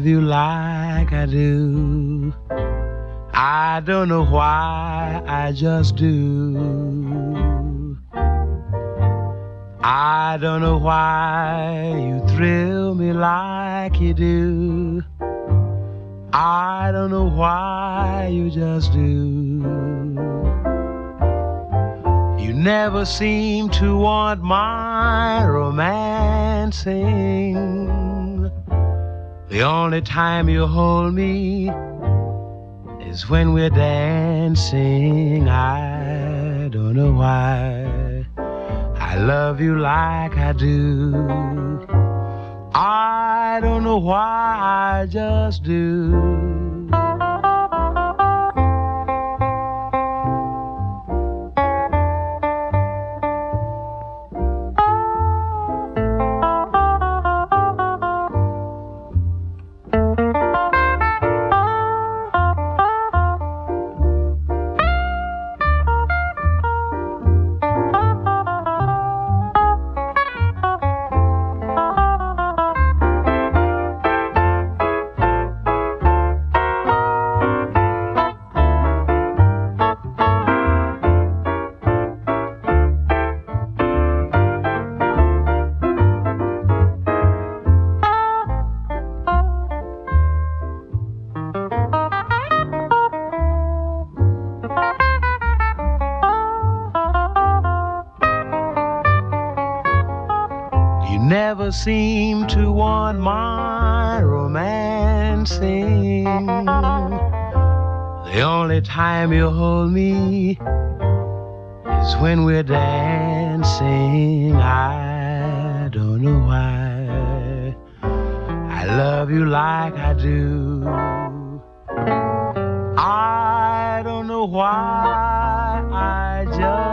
love you like I do. I don't know why, I just do. I don't know why you thrill me like you do. I don't know why you just do. You never seem to want my romancing. The only time you hold me is when we're dancing. I don't know why I love you like I do. I don't know why, I just do. Never seem to want my romancing. The only time you hold me is when we're dancing. I don't know why I love you like I do. I don't know why, I just